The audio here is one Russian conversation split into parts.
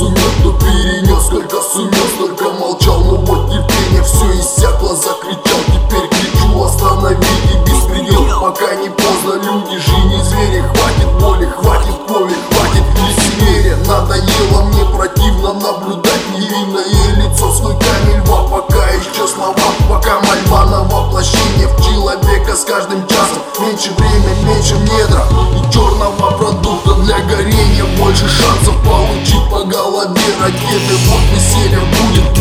сумел, кто перенес, сколько сумел, столько молчал. Но вот терпение все иссякло, закричал, теперь кричу: остановите беспредел, пока не поздно. Люди же не звери, хватит боли, хватит крови, хватит лицемерия. Надоело мне противно наблюдать невинное лицо с клыками льва. Пока еще слова, пока мольба на воплощение в человека с каждым часом. Меньше время, меньше недра и черного продукта для горения. Больше шансов получить по голове ракеты. Вот веселье будет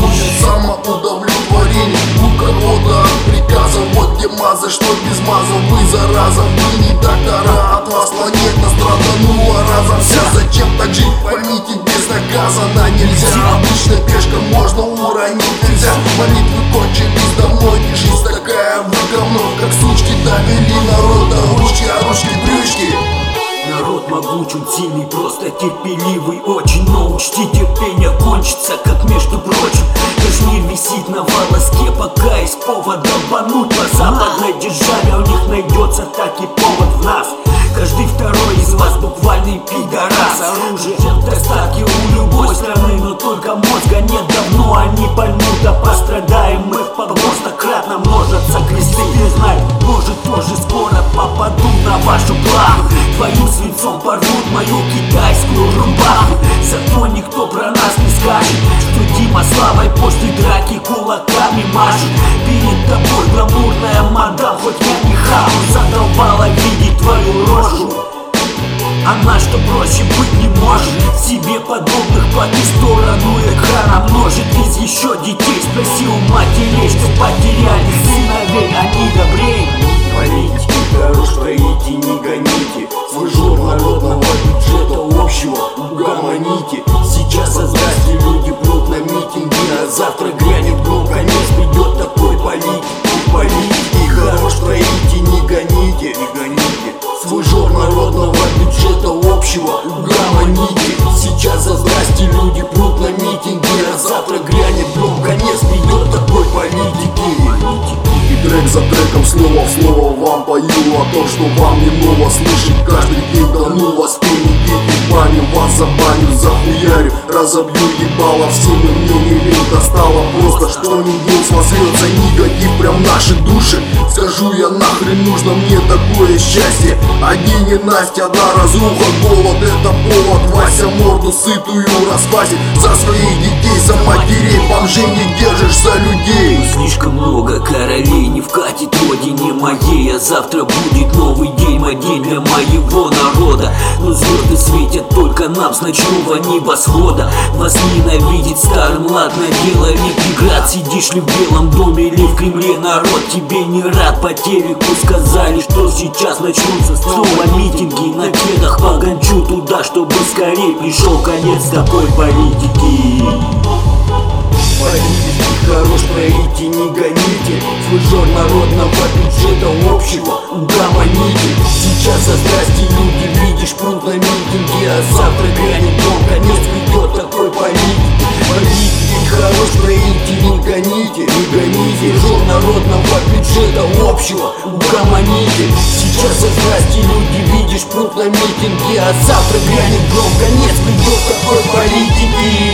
самоудовлетворение. Руковода от приказа, вот где маза, что без маза. Вы зараза, вы не доктора, от вас планета страданула разом вся. Зачем так жить, поймите, безнаказанно нельзя. Обычно пешком можно уронить нельзя. Молитвы кончились давно, не жизнь такая, вы говно. Как сучки довели народа, ручки, а ручки брючки. Народ могуч, он сильный, просто терпеливый очень. Но учти, терпение кончится, как между прочим. Кашмир висит на волоске, пока есть повод долбануть по западной державе. У них найдется таки повод в нас. Каждый второй из вас буквальный пидорас. Оружие в достатке у любой страны, но только мозга нет давно. Они поймут, а пострадаем мы в многократно множатся кресты. Не знаю, может тоже скоро попаду на вашу плаху. Твоим свинцом порвут мою китайскую рубаху. Зато никто про нас не скажет, что Дима славой после драки кулаками машет. Перед тобой гламурная мадам, хоть я не хам. Задолбала видеть твою рожу. Она, что проще быть не может. Себе подобных по ту сторону экрана множит. Из еще детей спроси у матерей, что потеряли сыновей, они добрее. Политики хорош творите, не гоните. Свой жор народного бюджета общего угомоните. Сейчас за здрасте люди прут на митинги, а завтра грянет гром, конец придет такой политики. Политики хорош творите, не гоните. Свой жор народного бюджета общего угомоните. Сейчас за здрасте люди прут на митинги, а завтра грянет гром, конец придет такой политики. И трек за треком, слово в слово вам пою о том, что вам не ново слышать каждый день. Да ну вас, пеники, и баню вас забаню, захуярю, разобью ебало всеми. Мне не лень, достало просто, что не день смазрется негатив прям в наши души. Скажу я, нахрен нужно мне такое счастье. Один и Настя, одна разруха, голод это повод. Вася морду сытую расквасит за своих детей, за матерей. Бомжей не держишь, за людей. Слишком много королей не вкатит родине моей. А завтра будет новый день, мой день для моего народа. Но звезды светят только нам с ночного небосвода. Вас ненавидеть старым, ладно, дело не преград. Сидишь ли в Белом доме или в Кремле, народ тебе не рад. По телеку сказали, что сейчас начнутся снова митинги. На кедах погончу туда, чтобы скорее пришел конец такой политики. Политики хорош творите, не гоните. Свой жор народного бюджета общего угомоните. Сейчас за здрасте люди, видишь, прут на митинги, а завтра грянет дом, конец придет такой политики. Политики хорош творите, не гоните. Жор народного бюджета общего угомоните. Сейчас за здрасте люди, видишь, прут на митинги, а завтра грянет дом, конец придет такой политики.